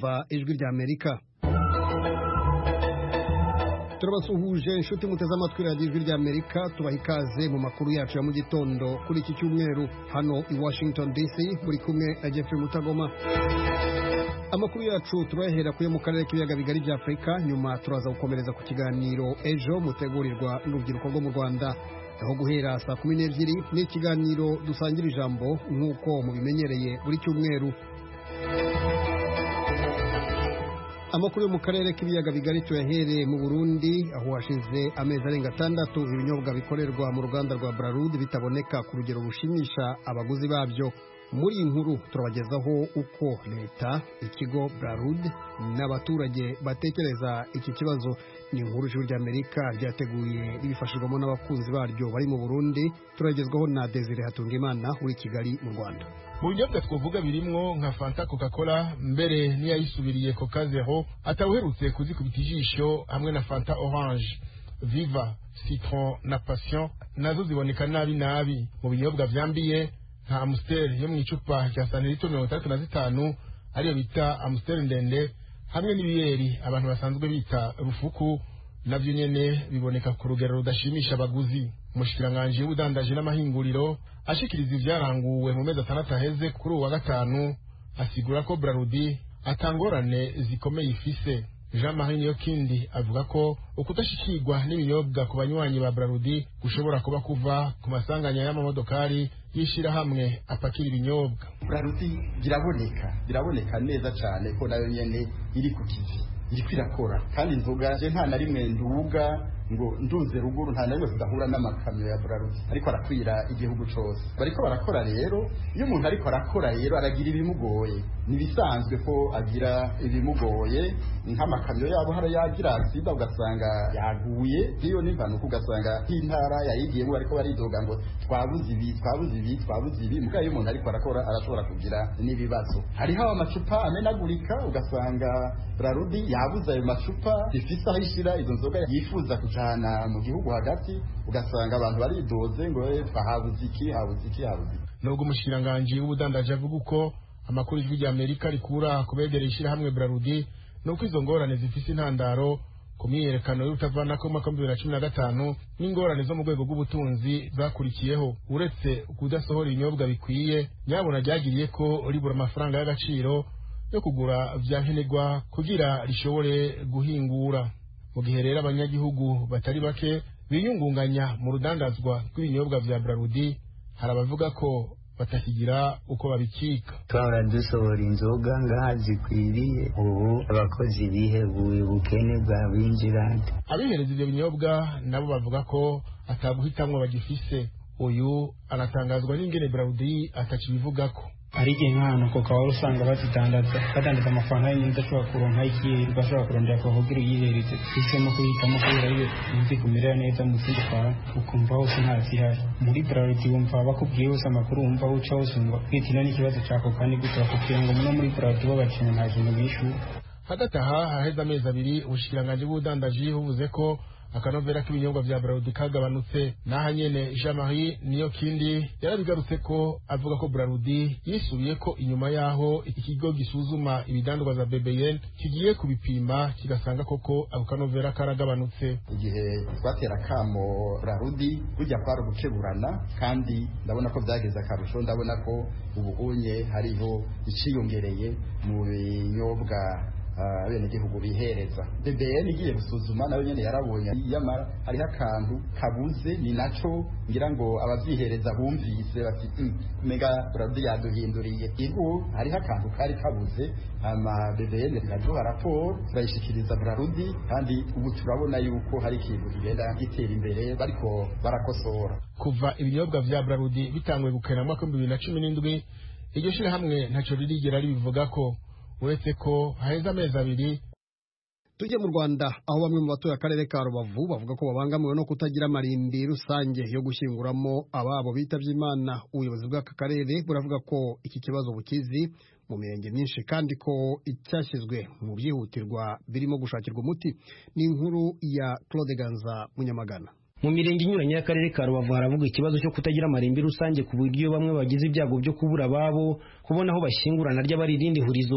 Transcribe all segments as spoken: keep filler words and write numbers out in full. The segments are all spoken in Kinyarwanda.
kumva ijwi rya Amerika. Turabasuhuje inshuti muteze amatwi radiyo ijwi rya Amerika, tubaha ikaze mu makuru yacu ya mu gitondo kuri iki cyumweru hano i Washington D C, muri kumwe na Jeffrey Mutagoma. Amakuru yacu turahera kuyo mu karere k'ibiyaga bigari bya Afrika, nyuma turaza gukomereza ku kiganiro ejo mutegurirwa n'urubyiruko rwo mu Rwanda, aho guhera saa kumi n'ebyiri ni ikiganiro dusangira ijambo nk'uko mubimenyereye buri cyumweru. Amakuru yo mu karere k'ibiyaga bigari tuyahereye mu Burundi, aho hashize amezi arenga atandatu ibinyobwa bikorerwa mu ruganda rwa Bralud bitaboneka ku rugero rushimisha abaguzi babyo. Muri inkuru turabagezaho uko leta, ikigo Bralud n'abaturage batekereza iki kibazo. Ni inkuru y'ijwi rya Amerika ryateguye ribifashijwemo n'abakunzi baryo bari mu Burundi. Turagezwaho na Desire Hatungimana uri Kigali mu Rwanda. Mu binyobwa twavuga birimwo nka Fanta, Coca-Cola, mbere niyayisubiriye Coca Zero atawuherutse kuzikubita ijisho, hamwe na Fanta Orange, Viva, Citron na Passion nazo ziboneka nabi nabi. Mu binyobwa vyambiye nka Amstel yo mu icupa rya santilitiro mirongo itandatu na zitanu ariyo bita Amstel ndende, hamwe n'ibiyeri abantu basanzwe bita rufuku, navyo nyene biboneka ku rugero rudashimisha abaguzi. Umushikiranganji w'ubudandaji n'amahinguriro ashikiriza ivyaranguwe mu mezi atandatu aheze kuri uwa gatanu, asigura ko Bralud atangorane zikomeye ifise. Jean-Marie Niyokindi avuga ko ukudashikirwa n'ibinyobwa ku banywanyi ba Bralud gushobora kuba kuva ku masanganya y'amamodokari yishira hamwe apakira ibinyobwa. Bralud biraboneka biraboneka neza cyane ko nayo nyene iri ku kizi, iri kwirakora, kandi inzoga je nta na rimwe nduga ngo ndunze ruguru, nta narimwe tudahura n'amakamyo ya Bralud ariko arakwira igihugu cose. Bariko barakora rero, iyo umuntu ariko arakora rero aragira ibimugoye, nibisanzwe ko agira ibimugoye, nk'amakamyo yabo hari yagira accident ugasanga yaguye, iyo n'impanuka ugasanga intara yayigiyemo ariko baridoga ngo twabuze ibi twabuze ibi twabuze ibi. Muga iyo umuntu ariko arakora arashobora kugira n'ibibazo. Hariho amacupa amenagurika, ugasanga Bralud yabuze ayo macupa ifise aho ishira izo nzoga yifuza kujana mu gihugu hagati, ugasanga abantu baridoze ngo twahabuze iki habuze iki habuze. Nubwo umushikiranganji w'ubudandaji avuga uko amakuru y'ijwi rya Amerika rikura kubegereye ishira hamwe Bralud, nuko izo ngorane zifise intandaro ku myiyerekano y'urutavanako mu mwaka w'ibihumbi bibiri na cumi na gatanu n'ingorane zo mu rwego rw'ubutunzi zakurikiyeho. Uretse kudasohora ibinyobwa bikwiye, nyabona ryagiriye ko ribura amafaranga y'agaciro yo kugura vya nkenerwa kugira rishobore guhingura. Mu gihe rero abanyagihugu batari bake biyungunganya mu rudandazwa rw'ibinyobwa vya Bralud, hari abavuga ko batakigira uko babikika. Twara dusohora inzoga ngaha zikwiriye, ubu abakozi bihebuye ubukene bwa binjirante. Abihereza ivyo binyobwa nabo bavuga ko ataguhitamwo bagifise. Uyu anatangazwa n'ingene Bralud atakibivugako. Hari igihe nk'ahantu ko kawa usanga bazidandaza badandaza amafaranga y'inyenzi udashobora kuronka ikihe bashobora kurondera ko kugira uyihereze, isemo kuhitamo kubera iyo uzi kumera neza mu zindi kwa ukumva hose nta zihari. Muri Bralud wumva bakubwiye hose amakuru, wumva uca hose ngo kwitina n'ikibazo cyako kandi gute bakubwiye ngo muno muri Bralud babakene nta kintu bishyura. Hagati aha haheze amezi abiri ubushikiranganji bw'ubudandaji buvuze ko akanovera k'ibinyobwa vya Bralud kagabanutse. Naha nyene Jean-Marie Niyokindi yarabigarutse ko avuga ko Bralud yisubiye ko inyuma yaho ikigo gisuzuma ibidandwa za B B N kigiye kubipima kigasanga koko ako kanovera karagabanutse. Igihe twatera kamo Bralud kujya kwara gukeburana, kandi ndabona ko byageze akarusho, ndabona ko ubu unye hariho iciyongereye mu binyobwa abene gihugu bihereza. B B N igiye gusuzuma nayo nyene yarabonye yamara hari akantu kabuze, ni naco ngira ngo abavyihereza bumvise bati mega Bralud yaduhinduriye igu, hari akantu kari kabuze, ama B B N iraduha raporo turayishikiriza Bralud, kandi ubu turabona yuko hari ikintu kigenda gitera imbere bariko barakosora. Kuva ibinyobwa vya Bralud bitangwe gukena mu mwaka w'ibihumbi bibiri na cumi n'indwi, iryo shira hamwe ntaco ririgera ribivuga ko, uretse ko haheze amezi abiri. Tujye mu Rwanda, aho bamwe mu batuye akarere ka Rubavu bavuga ko babangamiwe no kutagira amarimbi rusange yo gushyinguramo ababo bitavye Imana. Ubuyobozi bw'aka karere buravuga ko iki kibazo bukizi mu mirenge myinshi, kandi ko icyashyizwe mu byihutirwa birimo gushakirwa umuti. Ni inkuru ya Claude Ganza Munyamagana. Mu mirenge inyuranye y'akarere ka Rubavu haravuga ikibazo cyo kutagira amarimbi rusange, ku buryo bamwe bagize ibyago byo kubura ababo kubona aho bashyingurana ry'abaririndi hurizo.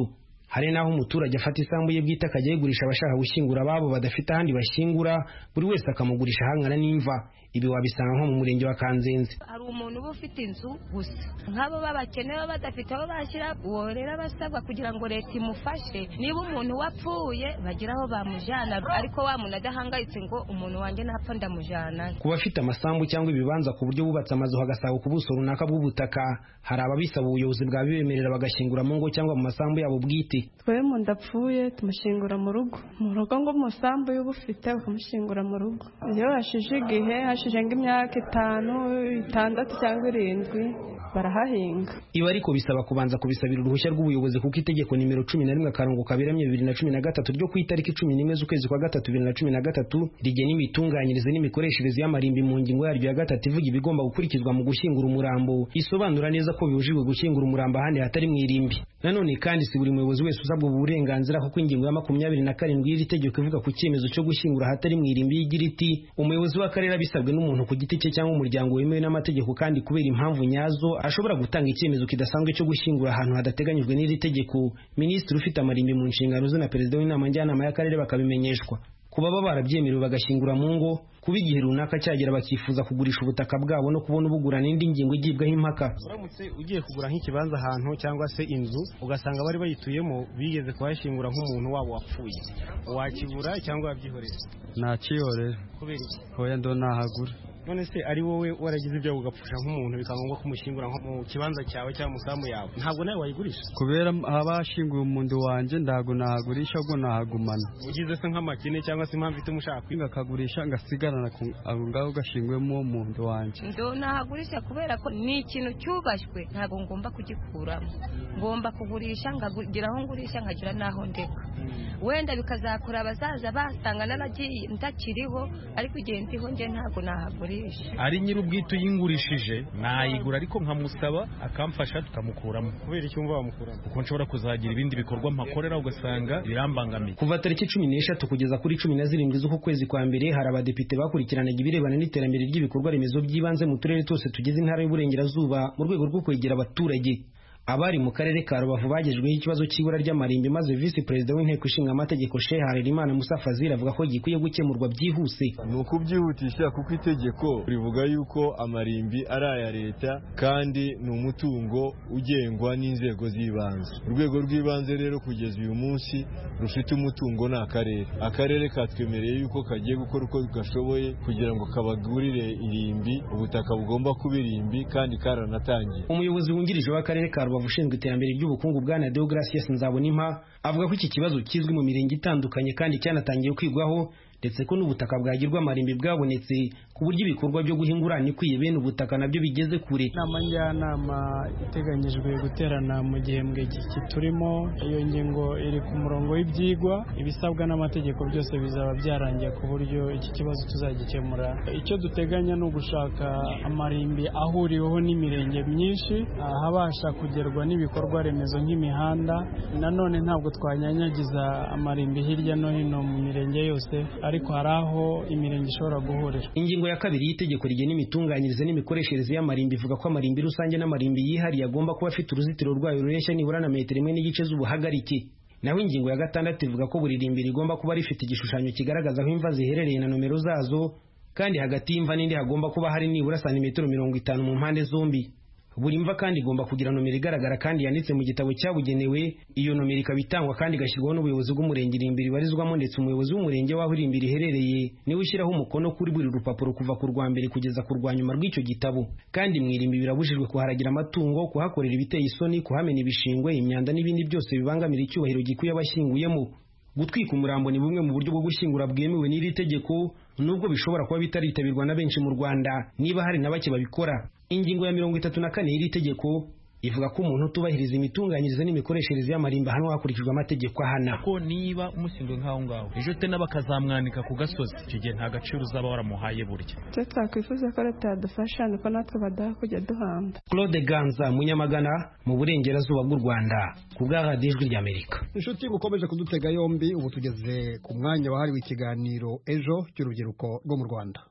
hari naho umuturage afata isambu ye bwite akajya yigurisha abashaka gushyingura ababo badafite ahandi bashyingura, buri wese akamugurisha ahangana n'imva. Ibi wabisanga nko mu murenge wa Kanzenze. Hari umuntu uba ufite inzu gusa, nk'abo babakene baba badafite aho bashyira, uwo rero abasabwa kugira ngo leta imufashe, niba umuntu wapfuye bagira aho bamujyana, ariko wa muntu adahangayitse ngo umuntu wanjye napfa ndamujyana. Ku bafite amasambu cyangwa ibibanza ku buryo bubatse amazu hagasaba ku buso runaka bw'ubutaka, hari ababisaba ubuyobozi bwabibemerera bagashyingura mu ngo cyangwa mu masambu yabo bwite. Twe mu ndapfuye tumushyingura mu rugo, mu rugo ngo mu masambu y'ubufite bakamushyingura mu rugo. Iyo hashije igihe hashije nk'imyaka itanu itandatu cyangwa irindwi barahahinga. Ibi ariko bisaba kubanza kubisabira uruhushya rw'ubuyobozi, kuko itegeko nimero cumi na rimwe akarongo kaberamye bibiri na cumi na gatatu ryo ku itariki cumi n'imwe z'ukwezi kwa gatatu bibiri na cumi na gatatu rigena imitunganyirize n'imikoreshereze y'amarimbi mu ngingo yaryo ya gatatu ivuga ibigomba gukurikizwa mu gushyingura umurambo, isobanura neza ko bibujijwe gushyingura umurambo ahandi hatari mu irimbi. Nanone kandi si buri muyobozi wese usabwa ubu burenganzira, kuko ingingo ya makumyabiri na karindwi y'iri tegeko ivuga ku cyemezo cyo gushyingura ahatari mu irimbi yigira iti umuyobozi w'akarere abisabwe n'umuntu ku giti cye cyangwa umuryango wemewe n'amategeko kandi kubera impamvu nyazo ashobora gutanga icyemezo kidasanzwe cyo gushyingura ahantu hadateganyijwe n'iri tegeko. Minisitiri ufite amarimbi mu nshingano ze na perezida w'inama njyanama y'akarere bakabimenyeshwa. Kuba baba barabyemerewe bagashyingura mu ngo, kuba igihe runaka cyagera bakifuza kugurisha ubutaka bwabo no kubona ubugura n'indi ngingo igibwaho impaka. Uramutse ugiye kugura nk'ikibanza ahantu cyangwa se inzu ugasanga bari bayituyemo bigeze kuhashyingura nk'umuntu wabo wapfuye, wakibura cyangwa wabyihorera? Nakihorera. Kubera iki? Hoya ndo nahagura. None se ari wowe waragize ibyo ugapfusha nk'umuntu bikangwa kumushyingura nko mu kibanza cyawe cyangwa musamu yawe, ntabwo nawe wayigurisha? Kubera abashinguye umuntu wanje ndago nahagurisha ubwo nahagumana. Ugize se nk'amakine cyangwa se impamvu ituma ushaka kwinga kagurisha ngasigarana aho ngaho gashingwemo umuntu wanje. Ndo nahagurisha kubera ko ni ikintu cyubashywe, ntabwo ngomba kugikuramo, ngomba kugurisha ngagira aho ngurisha nkagira naho ndeka. Wenda bikazakora abazaza basanga naragiye ndakiriho, ariko igihe ndiho nje ntabwo nahagurisha. Ari nyiri ubwite uyingurishije nayigura ariko nkamusaba akamfasha tukamukuramo. Kubera icyo umva bamukuramo? Kuko nshobora kuzagira ibindi bikorwa mpakorera ugasanga birambangamiye. Kuva tariki cumi n'eshatu kugeza kuri cumi na zirindwi z'uku kwezi kwa mbere hari abadepite bakurikiranaga ibirebana n'iterambere ry'ibikorwa remezo by'ibanze mu turere twose tugize intara y'Uburengerazuba mu rwego rwo kwegera abaturage. Abari mu karere ka Rubavu bagejweho ikibazo cy'ibura ry'amarimbi, maze visi perezida w'inteko ishinga amategeko Sheikh Harerimana Musa Fazil avuga ko gikwiye gukemurwa byihuse. Ni ukubyihutisha kuko itegeko rivuga yuko amarimbi ari aya leta kandi ni umutungo ugengwa n'inzego z'ibanze. Urwego rw'ibanze rero kugeza uyu munsi rufite umutungo ni akarere. Akarere katwemereye yuko kagiye gukora uko gashoboye kugira ngo kabagurire irimbi, ubutaka bugomba kuba irimbi kandi karanatangiye. Umuyobozi wungirije w'akarere ka Rubavu ushinzwe iterambere ry'ubukungu bwana Deogratias Nzabonimpa avuga ko iki kibazo kizwi mu mirenge itandukanye kandi cyanatangiye kwigwaho, ndetse ko n'ubutaka bwagirwa amarimbi bwabonetse ku buryo ibikorwa byo guhingurana ikwiye bene ubutaka nabyo bigeze kure. Inama njyanama iteganyijwe guterana mu gihembwe turimo, iyo ngingo iri ku murongo w'ibyigwa, ibisabwa n'amategeko byose bizaba byarangiye ku buryo iki kibazo tuzagikemura. Icyo duteganya ni ugushaka amarimbi ahuriweho n'imirenge myinshi, habasha kugerwa n'ibikorwa remezo nk'imihanda. Nanone ntabwo twanyanyagiza amarimbi hirya no hino mu mirenge yose, ariko hari aho imirenge ishobora guhurira. Ingingo ya kabiri y'itegeko rigena imitunganyirize n'imikoreshereze y'amarimbi ivuga ko amarimbi rusange n'amarimbi yihariye agomba kuba afite uruzitiro rwayo rureshya nibura na metero imwe n'igice z'ubuhagarike. Naho ingingo ya gatandatu ivuga ko buri rimbi rigomba kuba rifite igishushanyo kigaragaza aho imva ziherereye na nomero zazo, kandi hagati y'imva n'indi hagomba kuba hari nibura santimetero mirongo itanu mu mpande zombi. Buri mva kandi igomba kugira nomero igaragara kandi yanditse mu gitabo cyabugenewe. Iyo nomero ikaba itangwa kandi igashyirwaho n'ubuyobozi bw'umurenge irimbi ribarizwamo, ndetse umuyobozi w'umurenge w'aho irimbi riherereye niwe ushyiraho umukono kuri buri rupapuro kuva ku rwa mbere kugeza ku rwa nyuma rw'icyo gitabo. Kandi mu irimbi birabujijwe kuharagira amatungo, kuhakorera ibiteye isoni, kuhamena ibishingwe, imyanda n'ibindi byose bibangamira icyubahiro gikwiye abashyinguyemo. Gutwika umurambo ni bumwe mu buryo bwo gushyingura bwemewe n'iri tegeko, nubwo bishobora kuba bitaritabirwa na benshi mu Rwanda, niba hari na bake babikora. Ingingo ya mirongo itatu na kane y'iri tegeko ivuga ko umuntu utubahiriza imitunganyirize n'imikoreshereze y'amarimbi ahanwa hakurikijwe amategeko ahana. Ko niba umushinzwe nk'aho ngaho ejo te n'abakazamwanika ku gasozi, icyo gihe nta gaciro uzaba waramuhaye burya. Icyo twakwifuza ko leta yadufasha nuko natwe badaha kujya duhamba. Claude Ganza, Munyamagana, mu burengerazuba bw'u Rwanda, ku bwa radiyo Ijwi ry'Amerika. Inshuti mukomeje kudutega yombi, ubu tugeze ku mwanya wahariwe ikiganiro ejo cy'urubyiruko rwo mu Rwanda.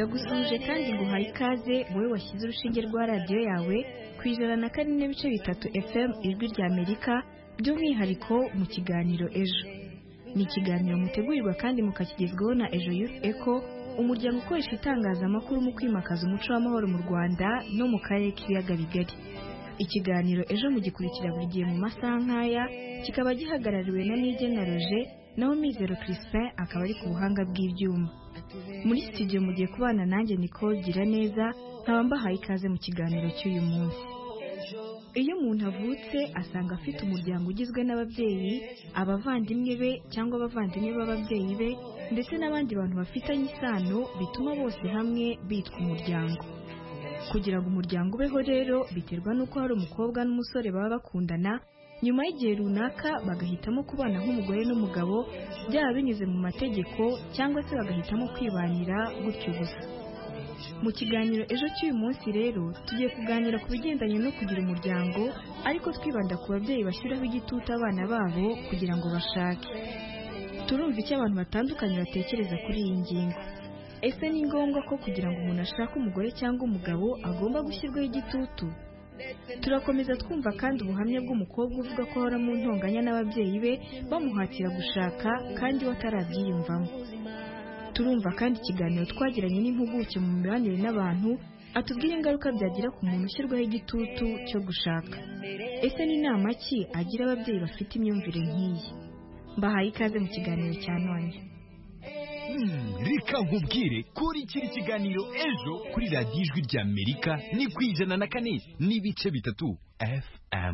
ndagusuje kandi nguhaye ikaze wowe washyize urushinge rwa radiyo yawe ku ijana na kane n'ibice bitatu F M ijwi rya Amerika, by'umwihariko mu kiganiro ejo. Ni ikiganiro mutegurirwa kandi mukakigezwaho na Ejo Youth Echo, umuryango ukoresha itangazamakuru mu kwimakaza umuco w'amahoro mu Rwanda no mu karere k'ibiyaga bigari. Ikiganiro ejo mugikurikira buri gihe mu masaha nk'aya, kikaba gihagarariwe na Nigena Roger, naho Mizero Crispin akaba ari ku buhanga bw'ibyuma. Muri studio mugiye kubana nanjye Nicole Giraneza, nkaba mbahaye ikaze mu kiganiro cy'uyu munsi. Iyo umuntu avutse asanga afite umuryango ugizwe n'ababyeyi, abavandimwe be cyangwa abavandimwe b'ababyeyi be, ndetse n'abandi bantu bafitanye isano bituma bose hamwe bitwa umuryango. Kugira ngo umuryango ubeho rero biterwa n'uko hari umukobwa n'umusore baba bakundana, nyuma y'igihe runaka bagahitamo kubana nk'umugore n'umugabo, byaba binyuze mu mategeko cyangwa se bagahitamo kwibanira gutyo gusa. Mu kiganiro ejo cy'uyu munsi rero tugiye kuganira ku bigendanye no kugira umuryango, ariko twibanda ku babyeyi bashyiraho igitutu abana babo kugira ngo bashake. Turumva icyo abantu batandukanye batekereza kuri iyi ngingo. Ese ni ngombwa ko kugira ngo umuntu ashake umugore cyangwa umugabo agomba gushyirwaho igitutu? Turakomeza twumva kandi ubuhamya bw'umukobwa uvuga ko ahora mu ntonganya n'ababyeyi be bamuhatira gushaka kandi we atarabyiyumvamo. Turumva kandi ikiganiro twagiranye n'impuguke mu mibanire n'abantu, atubwira ingaruka byagira ku muntu ushyirwaho igitutu cyo gushaka. Ese ni inama ki agira ababyeyi bafite imyumvire nk'iyi? Mbahaye ikaze mu kiganiro cya none. Reka nkubwire kuri kiri kiganiro ejo kuri radiyo ijwi rya Amerika ni ku ijana na kane n'ibice bitatu F M.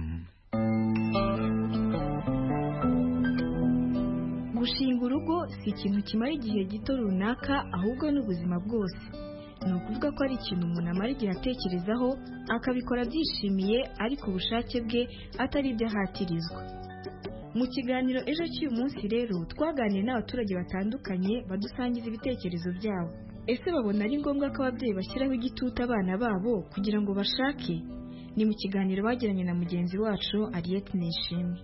Gushinga urugo si ikintu kimara igihe gito runaka, ahubwo n'ubuzima bwose. Ni ukuvuga ko ari ikintu umuntu amara igihe atekerezaho, akabikora abyishimiye, ariko ubushake bwe atari ibyo ahatirizwa. Mu kiganiro ejo cy'uyu munsi rero twaganiriye n'abaturage batandukanye badusangiza ibitekerezo byabo. Ese babona ari ngombwa ko ababyeyi bashyiraho igitutu abana babo kugira ngo bashake? Ni mu kiganiro bagiranye na mugenzi wacu Ariette Nishimwe.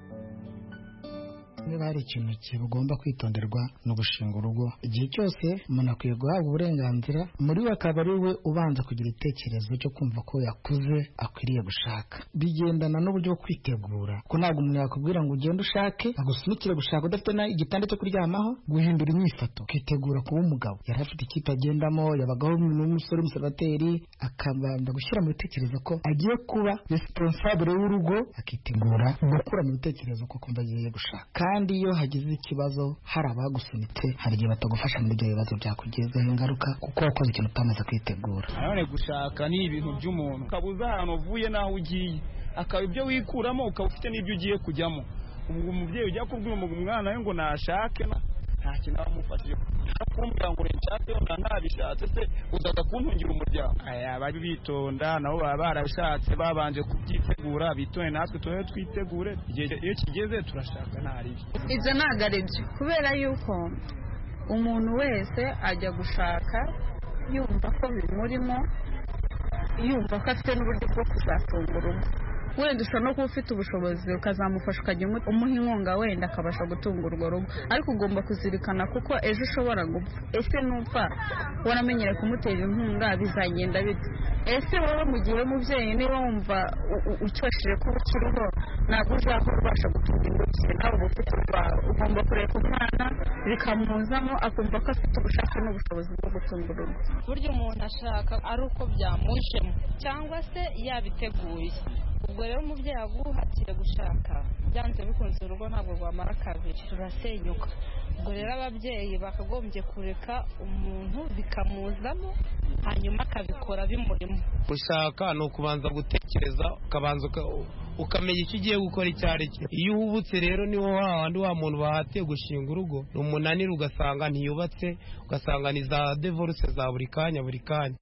Niba hari ikintu kigomba kwitonderwa no gushinga urugo, igihe cyose umuntu akwiye guhabwa uburenganzira, muri we akaba ari we ubanza kugira itekerezo cyo kumva ko yakuze akwiriye gushaka. Bigendana n'uburyo bwo kwitegura, ko ntabwo umuntu yakubwira ngo ugende ushake agusunikire gushaka udafite igitanda cyo kuryamaho. Guhindura imyifato, ukitegura kuba umugabo. Yari afite ikipe agendamo, yabagaho n'umusore w'umuservateri, akabanza gushyira mu bitekerezo ko agiye kuba responsable w'urugo, akitegura gukura mu bitekerezo ko kumva agiye gushaka. Kandi iyo hagize ikibazo hari abagusunitse, hari igihe batagufasha muri ibyo bibazo byakugezeho ingaruka, kuko wakoze ikintu utamaze kwitegura. None gushaka ni ibintu by'umuntu, ukabuza ahantu uvuye n'aho ugiye, akaba ibyo wikuramo ukaba ufite n'ibyo ugiye kujyamo. Ubwo umubyeyi ujya kubwira umwana we ngo nashake, nta kintu amufashije. Kumbwira ngo nshake yona ntabishatse, se uzaza kuntungira umuryango. Aya bari bitonda, nabo baba barabishatse, babanje kubyitegura, bitone natwe tuwe twitegure, igihe iyo kigeze turashaka ntari. Ibyo ntabwo ari byo, kubera yuko umuntu wese ajya gushaka yumva ko bimurimo, yumva ko afite n'uburyo bwo kuzatunga urugo. Wenda ushobora no kuba ufite ubushobozi ukazamufasha ukajya umuha inkunga, wenda akabasha gutunga urwo rugo, ariko ugomba kuzirikana kuko ejo ushobora gupfa. Ese nupfa waramenyere kumutera inkunga, bizagenda bite? Ese wowe mu gihe umubyeyi niba wumva ucyosheje kuba ukiriho, ntabwo uzahora ubasha gutunga intoki, nawe uba ufite urwawe. Ugomba kureka umwana bikamuzamo, akumva ko afite ubushake n'ubushobozi bwo gutunga urugo. Burya umuntu ashaka ari uko byamujemo cyangwa se yabiteguye. Ubwo rero umubyeyi aguhatire gushaka, byanze bikunze urugo ntabwo rwamara kabiri, rurasenyuka. Ubwo rero ababyeyi bakagombye kureka umuntu bikamuzamo, hanyuma akabikora bimurimo. Gushaka ni ukubanza gutekereza, ukabanza ukamenya icyo ugiye gukora icyo ari cyo. Iyo uhubutse rero niho hahandi wa muntu bahatiye gushinga urugo, ni umunaniro, ugasanga ntiyubatse, ugasanga ni za divorce za buri kanya buri kanya.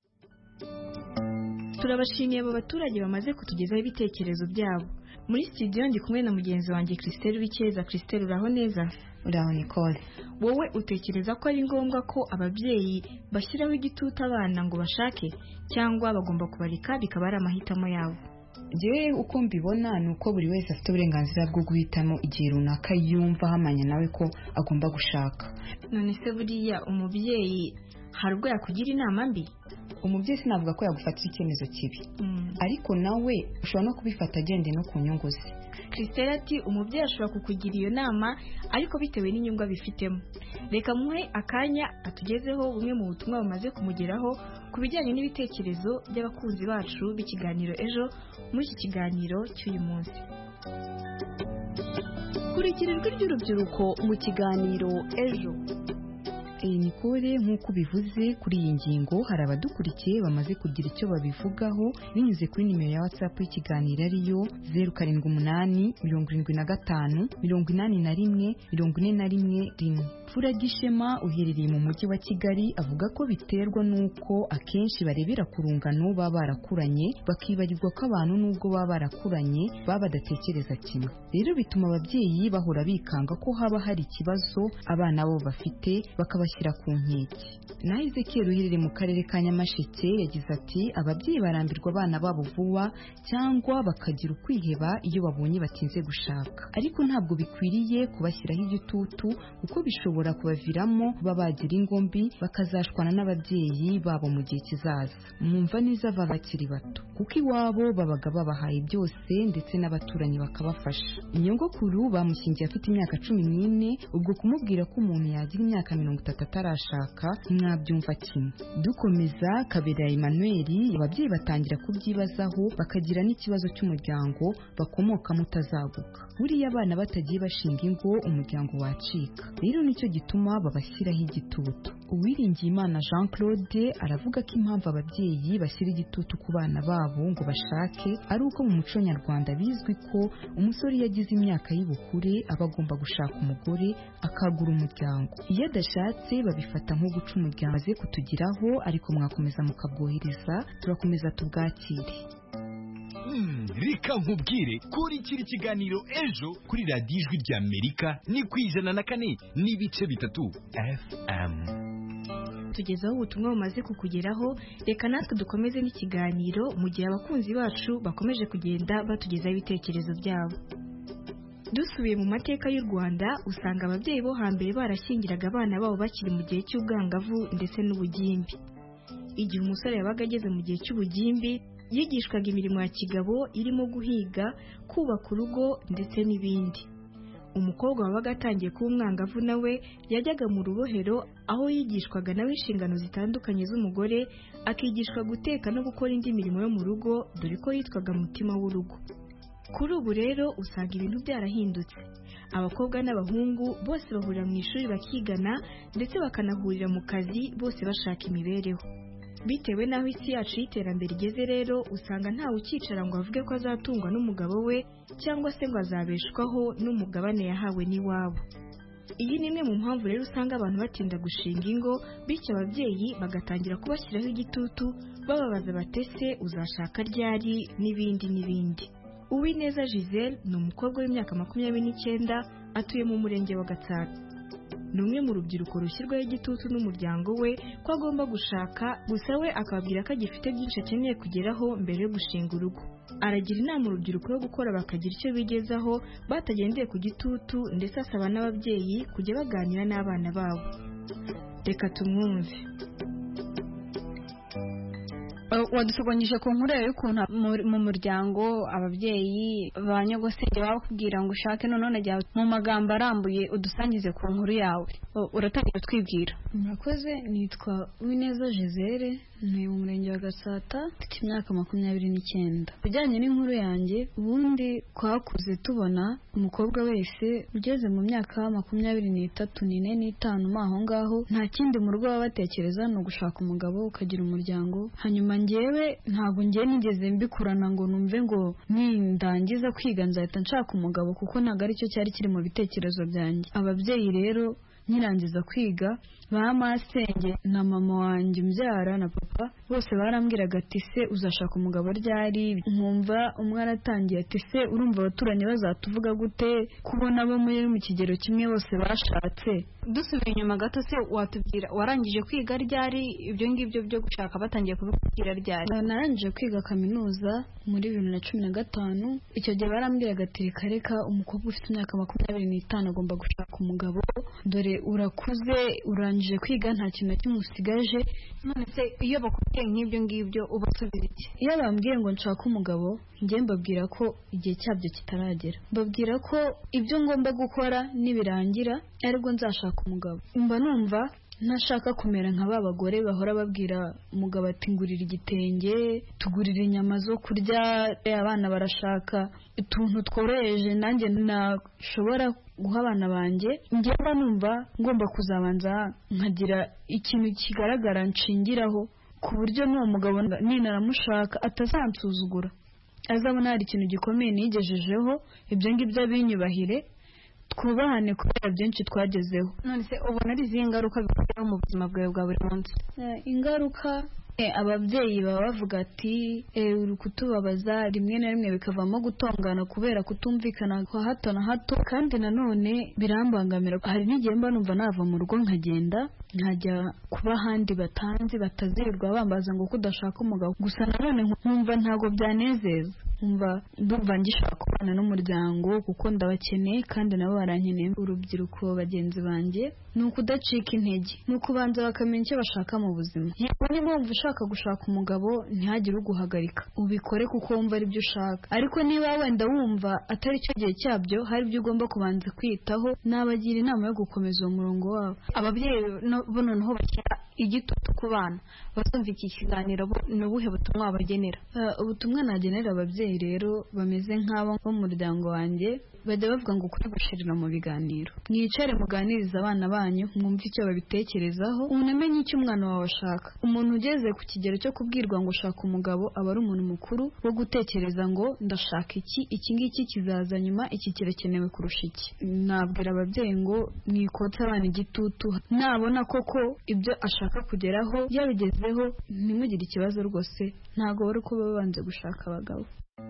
Turabashimiye abo baturage bamaze kutugezaho ibitekerezo byabo. Muri studio ndi kumwe na mugenzi wanjye Christelle Bikeza. Christelle, uraho neza? Uraho Nicole. Wowe utekereza ko ari ngombwa ko ababyeyi bashyiraho igitutu abana ngo bashake, cyangwa bagomba kubareka bikaba ari amahitamo yabo? Jewe uko mbibona ni uko buri wese afite uburenganzira bwo guhitamo igihe runaka yumva hamanya nawe ko agomba gushaka. None se buriya umubyeyi hari ubwo yakugira inama mbi? Umubyeyi sinavuga ko yagufatira icyemezo kibi, ariko nawe ushobora no kubifata agendeye no ku nyungu ze. Christelle ati umubyeyi ashobora kukugira iyo nama ariko bitewe n'inyungu abifitemo. Reka muhe akanya atugezeho bumwe mu butumwa bumaze kumugeraho ku bijyanye n'ibitekerezo by'abakunzi bacu b'ikiganiro ejo muri iki kiganiro cy'uyu munsi. Kurikira ijwi ry'urubyiruko mu kiganiro ejo. Iyi Nicole nk'uko bivuze kuri iyi ngingo hari abadukurikiye bamaze kugira icyo babivugaho binyuze kuri nimero ya WhatsApp y'ikiganiro ariyo zeru karindwi umunani mirongo irindwi na gatanu mirongo inani na rimwe mirongo ine na rimwe rimwe. Furagishema uherereye mu mujyi wa Kigali avuga ko biterwa n'uko akenshi barebera ku rungano baba barakuranye bakibagirwa ko abantu n'ubwo baba barakuranye baba badatekereza kimwe. Rero bituma ababyeyi bahora bikanga ko haba hari ikibazo abana bo bafite bakabashyira ku nkeke. Naho Ezekiel uherereye mu karere ka Nyamasheke yagize ati ababyeyi barambirwa abana babo vuba cyangwa bakagira ukwiheba iyo babonye batinze gushaka, ariko ntabwo bikwiriye kubashyiraho igitutu kuko bishobora kubaviramo kuba bagira ingombi bakazashwana n'ababyeyi babo mu gihe kizaza. Mwumva neza baba bakiri bato kuko iwabo babaga babahaye byose ndetse n'abaturanyi bakabafasha. Inyogokuru bamushyingiye afite imyaka cumi n'ine, ubwo kumubwira ko umuntu yagira imyaka mirongo itatu atarashaka mwabyumva kimwe. Dukomeza Kabera Emmanuel ababyeyi batangira kubyibazaho bakagira n'ikibazo cy'umuryango bakomokamo utazaguka. Buriya abana batagiye bashinga ingo umuryango wacika, rero nicyo gituma babashyiraho igitutu. Uwiringiyimana Jean Claude aravuga ko impamvu ababyeyi bashyira igitutu ku bana babo ngo bashake ari uko mu muco nyarwanda bizwi ko umusore iyo agize imyaka y'ubukure aba agomba gushaka umugore akagura umuryango. Iyo adashatse babifata nko guca umuryango. Maze kutugiraho ariko mwakomeza mukabwohereza turakomeza tubwakire. Mm, reka nkubwire kurikira ikiganiro ejo kuri radiyo ijwi rya Amerika ni ku ijana na kane n'ibice bitatu F M. Tugezaho ubutumwa bumaze kukugeraho, reka natwe dukomeze n'ikiganiro mu gihe abakunzi bacu bakomeje kugenda batugezaho ibitekerezo byabo. Dusubiye mu mateka y'u Rwanda usanga ababyeyi bo hambere barashyingiraga abana babo bakiri mu gihe cy'ubwangavu ndetse n'ubugimbi. Igihe umusore yabaga ageze mu gihe cy'ubugimbi yigishwaga imirimo ya kigabo irimo guhiga, kubaka urugo ndetse n'ibindi. Umukobwa wabaga atangiye kuba umwangavu nawe yajyaga mu rubohero aho yigishwaga nawe inshingano zitandukanye z'umugore, akigishwa guteka no gukora indi mirimo yo mu rugo dore ko yitwaga mutima w'urugo. Kuri ubu rero usanga ibintu byarahindutse. Abakobwa n'abahungu bose bahurira mu ishuri bakigana ndetse bakanahurira mu kazi bose bashaka imibereho. Bitewe n'aho isi yacu y'iterambere igeze rero usanga ntawe ukicara ngo avuge ko azatungwa n'umugabo we cyangwa se ngo azabeshwaho n'umugabane yahawe n'iwabo. Iyi ni imwe mu mpamvu rero usanga abantu batinda gushinga ingo, bityo ababyeyi bagatangira kubashyiraho igitutu bababaza batese uzashaka ryari n'ibindi n'ibindi. Uwineza Giselle ni umukobwa w'imyaka makumyabiri n'icyenda atuye mu murenge wa Gatsata. Ni umwe mu rubyiruko rushyirwaho igitutu n'umuryango we ko agomba gushaka, gusa we akababwira ko agifite byinshi akeneye kugeraho mbere yo gushinga urugo. Aragira inama urubyiruko yo gukora bakagira icyo bigezaho batagendeye ku gitutu ndetse asaba n'ababyeyi kujya baganira n'abana babo. Reka tumwumve. Wadusogonyije ku nkuru y'ukuntu mu muryango ababyeyi ba nyogosenge bakubwira ngo ushake none najya mu magambo arambuye udusangize ku nkuru yawe. Uratangira twibwira. Murakoze, nitwa Uwineza Giselle, ntuye mu murenge wa Gatsata, mfite imyaka makumyabiri n'icyenda. Bijyanye n'inkuru yanjye, ubundi twakuze tubona umukobwa wese ugeze mu myaka makumyabiri n'itatu n'ine n'itanu aho ngaho nta kindi mu rugo baba batekereza ni ugushaka umugabo ukagira umuryango. Hanyuma njyewe ntabwo ngiye nigeze mbikurana ngo numve ngo nindangiza kwiga nzahita nshaka umugabo kuko ntabwo aricyo cyari kiri mu bitekerezo byanjye. Ababyeyi rero nkirangiza kwiga ba masenge na mama wanjye umbyara na papa bose barambwiraga ati se uzashaka umugabo ryari, nkumva umwe aratangiye ati se urumva abaturanyi bazatuvuga gute kubona abo muri mu kigero kimwe bose bashatse. Dusubiye inyuma gato, se watubwira warangije kwiga ryari? Ibyo ngibyo byo gushaka batangiye kubikubwira ryari? Narangije kwiga kaminuza muri bibiri na cumi na gatanu. Icyo gihe barambwiraga ati reka reka umukobwa ufite imyaka makumyabiri n'itanu agomba gushaka umugabo, dore urakuze urangije kwiga nta kintu na kimwe usigaje. None se iyo bakubwiye nk'ibyo ngibyo ubasubiza iki? Iyo bambwiye ngo nshaka umugabo, njye mbabwira ko igihe cyabyo kitaragera, mbabwira ko ibyo ngomba gukora nibirangira aribwo nzashaka umugabo. Mba numva ntashaka kumera nka ba bagore bahora babwira umugabo ati ngurira igitenge, tugurira inyama zo kurya, abana barashaka utuntu tworoheje nanjye nashobora guha abana banjye. Njye mba numva ngomba kuzabanza nkagira ikintu kigaragara nshingiraho ku buryo n'uwo mugabo ninaramushaka atazansuzugura, azabona hari ikintu gikomeye nigejejeho, ibyo ngibyo abinyubahire, twubahane kubera byinshi twagezeho. None se ubona ari izihe ngaruka bikugeraho mu buzima bwawe bwa buri munsi? Ingaruka ababyeyi baba bavuga ati uri kutubabaza, rimwe na rimwe bikavamo gutongana kubera kutumvikana kwa hato na hato, kandi nanone birambangamira. Hari n'igihe mba numva nava mu rugo nkagenda nkajya kuba ahandi batanzi batazirirwa bambaza ngo kudashaka umugabo, gusa nanone nkumva ntago byanezeza, umva ndumva ngishaka kubana n'umuryango kuko ndabakeneye kandi nabo barankeneye. Urubyiruko bagenzi banjye ni ukudacika intege, ni ukubanza bakamenya icyo bashaka mu buzima. Yego niba wumva ushaka gushaka umugabo ntihagire uguhagarika, ubikore kuko wumva ari byo ushaka, ariko niba wenda wumva atari cyo gihe cyabyo, hari ibyo ugomba kubanza kwitaho, nabagira inama yo gukomeza uwo murongo wabo. Ababyeyi bo noneho bashyira igitutu ku bana bazumva iki kiganiro, ni ubuhe butumwa wabagenera? Ubutumwa nagenera ababyeyi rero bameze nk'abo bo mu muryango wanjye, bajya bavuga ngo ukuri gushirira mu biganiro. Mwicare muganiriza abana banyu, mwumve icyo babitekerezaho, unamenye icyo umwana wawe ashaka. Umuntu ugeze ku kigero cyo kubwirwa ngo ushaka umugabo aba ari umuntu mukuru wo gutekereza ngo ndashaka iki, iki ngiki kizaza nyuma, iki kirakenewe kurusha iki. Nabwira ababyeyi ngo mwikotse abana igitutu, nabona koko ibyo ashaka kugeraho yabigezeho, ntimugire ikibazo rwose, ntago bari ko babanze gushaka abagabo.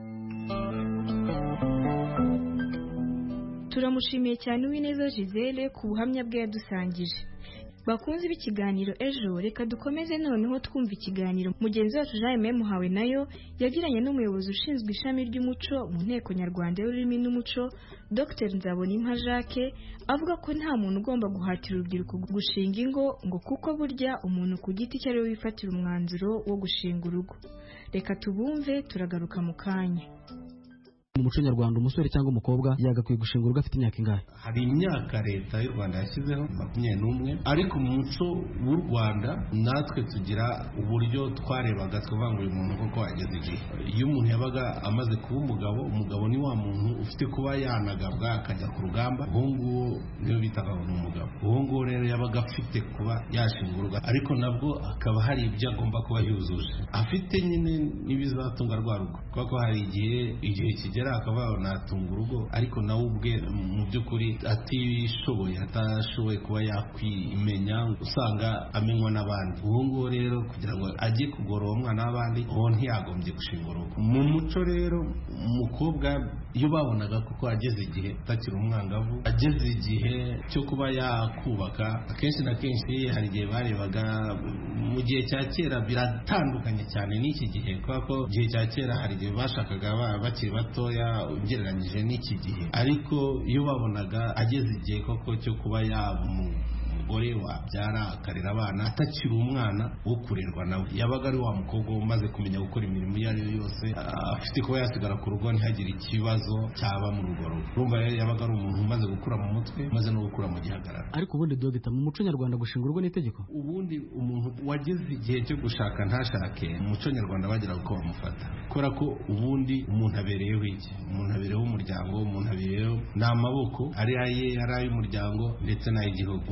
Turamushimiye cyane Uwineza Gisele ku buhamya bwe yadusangije. Bakunze b'ikiganiro ejo, reka dukomeze noneho twumva ikiganiro mugenzi wacu Jaime Muhawe nayo yagiranye n'umuyobozi ushinzwe ishami ry'umuco mu nteko nyarwanda y'ururimi n'umuco, Dr Nzabonimpa Jacques, avuga ko nta muntu ugomba guhatira urubyiruko gushinga ingo, ngo kuko burya umuntu ku giti cye ariwe wifatira umwanzuro wo gushinga urugo. Reka tubumve, turagaruka mu kanya. Mu muco nyarwanda umusore cyangwa umukobwa yagakwiye gushinga urugo afite imyaka ingahe? Hari imyaka leta y'u Rwanda yashyizeho makumyabiri n'umwe, ariko mu muco w'u Rwanda natwe tugira uburyo twarebaga tukavuga ngo uyu muntu koko ageze igihe. Iyo umuntu yabaga amaze kuba umugabo, umugabo ni wa muntu ufite kuba yanagabwa akajya ku rugamba, uwo nguwo niyo bitaga ngo ni umugabo. Uwo nguwo rero yabaga afite kuba yashinga urugo, ariko nabwo akaba hari ibyo agomba kuba yuzuje, afite nyine n'ibizatunga rwa rugo, kuko hari igihe igihe kigera akaba natunga urugo ariko nawe ubwe mu by'ukuri atishoboye, atashoboye kuba yakwimenya, usanga amenywa n'abandi. Uwo nguwo rero kugira ngo ajye kugora uwo mwana w'abandi, uwo ntiyagombye gushinga urugo. Mu muco rero umukobwa iyo babonaga kuko ageze igihe atakiri umwangavu, ageze igihe cyo kuba yakubaka, akenshi na kenshi hari igihe barebaga, mu gihe cya kera biratandukanye cyane n'iki gihe, kuko igihe cya kera hari igihe bashakaga bakiri bato ugereranyije n'iki gihe, ariko iyo babonaga ageze igihe koko cyo kuba yaba umugore wabyara akarera abana atakiri umwana wo kurerwa nawe, yabaga ari wa mukobwa umaze kumenya gukora imirimo iyo ari yo yose, afite kuba yasigara ku rugo ntihagire ikibazo cyaba mu rugo rugo. Urumva rero yabaga ari umuntu umaze gukura mu mutwe, umaze no gukura mu gihagararo. Ariko ubundi dogita, mu muco nyarwanda gushinga urugo n'itegeko? Ubundi umuntu wageze igihe cyo gushaka ntashake, mu muco nyarwanda bagira uko bamufata, kubera ko ubundi umuntu abereyeho iki, umuntu abereyeho umuryango, umuntu abereyeho ni amaboko ari aye, ari ay'umuryango ndetse n'ay'igihugu. Umuntu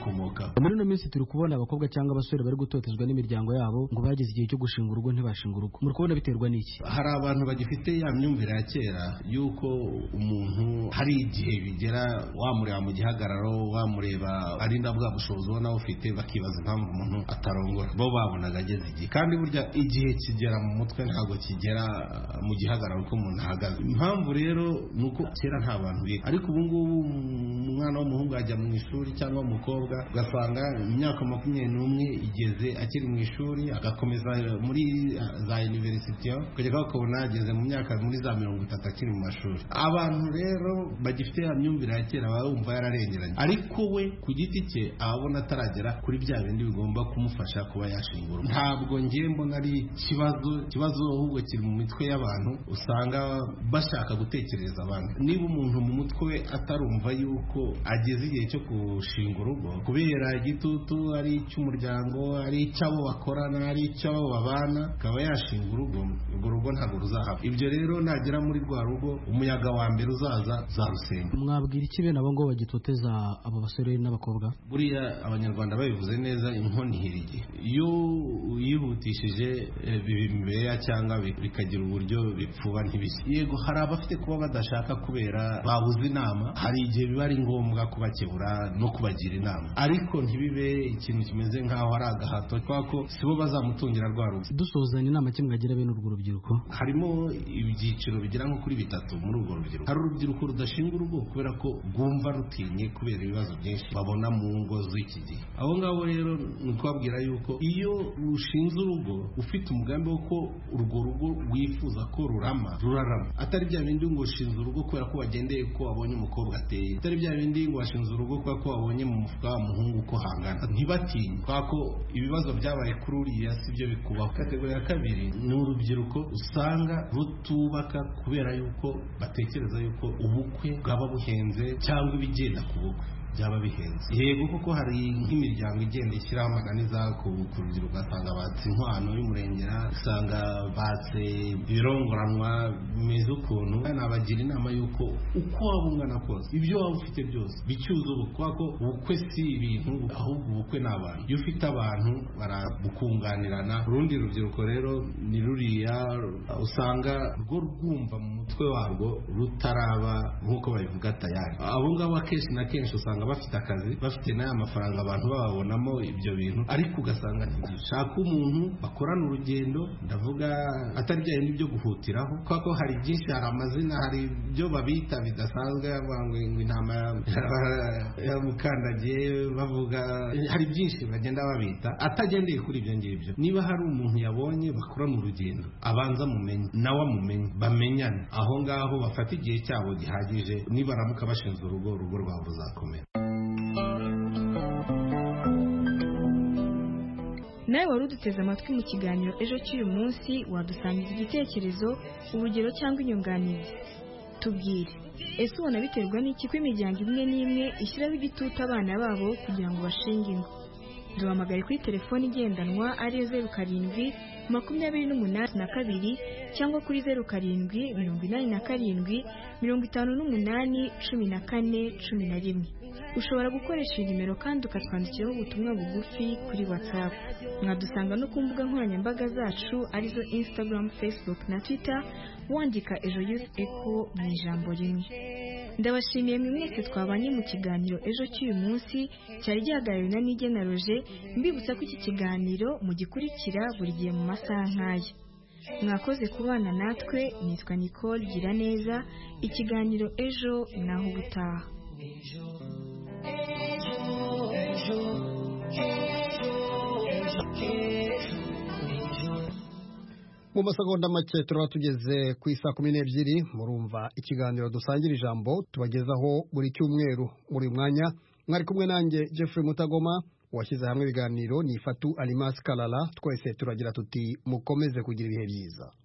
bamukomoka. Muri no minsi turi kubona abakobwa cyangwa abasore bari gutotezwa n'imiryango yabo ngo bageze igihe cyo gushinga urugo ntibashinga urugo. Muri kubona biterwa n'iki? Hari abantu bagifite ya myumvire ya kera yuko umuntu hari igihe bigera wamureba mu gihagararo, wamureba ari na bwa bushobozi ubona ufite, bakibaza impamvu umuntu atarongora. Bo babonaga ageze igihe, kandi burya igihe kigera mu mutwe ntabwo kigera mu gihagararo ko umuntu ahagaze. Impamvu rero nuko kera nta bantu biga, ariko ubu ngubu umwana w'umuhungu ajya mu ishuri cyangwa umukobwa ugasanga imyaka makumyabiri n'umwe igeze akiri mu ishuri, agakomeza muri za university kugeza bakabona ageze mu myaka muri za mirongo itatu akiri mu mashuri. Abantu rero bagifite ya myumvire ya kera bumva yararengeranye, ariko we ku giti cye ababona ataragera kuri bya bindi bigomba kumufasha kuba yashingura. Ntabwo ngiye mbona ari ikibazo ikibazo ahubwo kiri mu mitwe y'abantu, usanga bashaka gutekereza abantu. Niba umuntu mu mutwe we atarumva yuko ageze igihe cyo gushinga urugo kubera igitutu ari icy'umuryango, ari icy'abo bakorana, ari icy'abo babana, akaba yashinga urugo, urwo rugo ntabwo ruzahaba. Ibyo rero nagera muri rwa rugo umuyaga wa mbere uzaza zarusenga. Mwabwira iki bene abo ngo bagitoteza abo basore n'abakobwa? Buriya abanyarwanda babivuze neza, inkoni ihirige. Iyo uyihutishije bibimeya cyangwa bikagira uburyo bipfuba ntibishye. Yego hari abafite kuba badashaka kubera babuze inama, hari igihe biba ari ngombwa kubakebura no kubagira inama, ariko ntibibe ikintu kimeze nk'aho ari agahato twako sibo bazamutungira rwa rugo. Dusozanya inama kimwe agira bene urwo rubyiruko, harimo ibyiciro bigera nko kuri bitatu muri urwo rubyiruko. Hari urubyiruko rudashinga urugo kubera ko rwumva rutinye kubera ibibazo byinshi babona mu ngo z'iki gihe. Abo ngabo rero ni ukubabwira yuko iyo ushinze urugo ufite umugambi wo ko urwo rugo wifuza ko rurama rurarama, atari bya bindi ngo ushinze urugo kubera ko wagendeye ko wabonye umukobwa ateye, atari bya bindi ngo washinze urugo kubera ko wabonye mu mufuka w'umuhungu uko hangana. Ntibatinye kubera ko ibibazo byabaye kuri uriya si byo bikubaho. Kategori ya kabiri ni urubyiruko usanga rutubaka kubera yuko batekereza yuko ubukwe bwaba buhenze cyangwa ibigenda ku bukwe byaba bihenze. Yego kuko hari nk'imiryango igenda ishyiraho amananiza ku rubyiruko, ugasanga batse inkwano y'umurengera, usanga batse ibirongoranwa bimeze ukuntu. Nabagira inama y'uko uko waba ungana kose ibyo waba ufite byose bicyuza ubukwe, kuko ubukwe si ibintu ahubwo ubukwe ni abantu. Iyo ufite abantu barabukunganirana. Urundi rubyiruko rero ni ruriya usanga rwo rwumva mu mutwe warwo rutaraba nk'uko babivuga tayari. Abo ngabo akenshi na kenshi usanga bafite akazi, bafite n'aya mafaranga abantu bababonamo ibyo bintu, ariko ugasanga ntibishaka umuntu bakorana urugendo. Ndavuga atari bya bindi byo guhutiraho, kuko hari byinshi, hari amazina, hari ibyo babita bidasanzwe, ngo intama ya mukandagiye, bavuga hari byinshi bagenda babita atagendeye kuri ibyo ngibyo. Niba hari umuntu yabonye bakorana urugendo, abanza mumenye nawe amumenye, bamenyane aho ngaho, bafata igihe cyabo gihagije. Nibaramuka bashinze urugo, urugo rwabo ruzakomera. nawe wari uduteze amatwi mu kiganiro ejo cy'uyu munsi, wadusangiza igitekerezo, urugero cyangwa inyunganizi. Tubwire, ese ubona biterwa n'iki ko imiryango imwe n'imwe ishyiraho igitutu abana babo kugira ngo bashinge ingo? Duhamagare kuri telefoni igendanwa ariyo zeru karindwi makumyabiri n'umunani na kabiri cyangwa kuri zeru karindwi mirongo inani na karindwi mirongo itanu n'umunani cumi na kane cumi na rimwe. Ushobora gukoresha iyi nimero kandi ukatwandikiraho ubutumwa bugufi kuri WhatsApp. Mwadusanga no ku mbuga nkoranyambaga zacu arizo Instagram, Facebook na Twitter, wandika Ejo Youth Echo mu ijambo rimwe. Ndabashimiye mwe mwese twabanye mu kiganiro ejo cy'uyu munsi, cyari gihagarariwe na Nigena Roger. Mbibutsa ko iki kiganiro mugikurikira buri gihe mu masaha nk'aya. Mwakoze kubana natwe. Nitwa Nicole Giraneza. Ikiganiro ejo naho ubutaha. mu masegonda make turaba tugeze ku isa kumi n'ebyiri. Murumva ikiganiro dusangira ijambo tubagezaho buri cyumweru. Muri mwanya mwari kumwe nanjye Jeffrey Mutagoma, washyize hamwe ibiganiro ni Fatu Alimas Kalala. Twese turagira tuti mukomeze kugira ibihe byiza.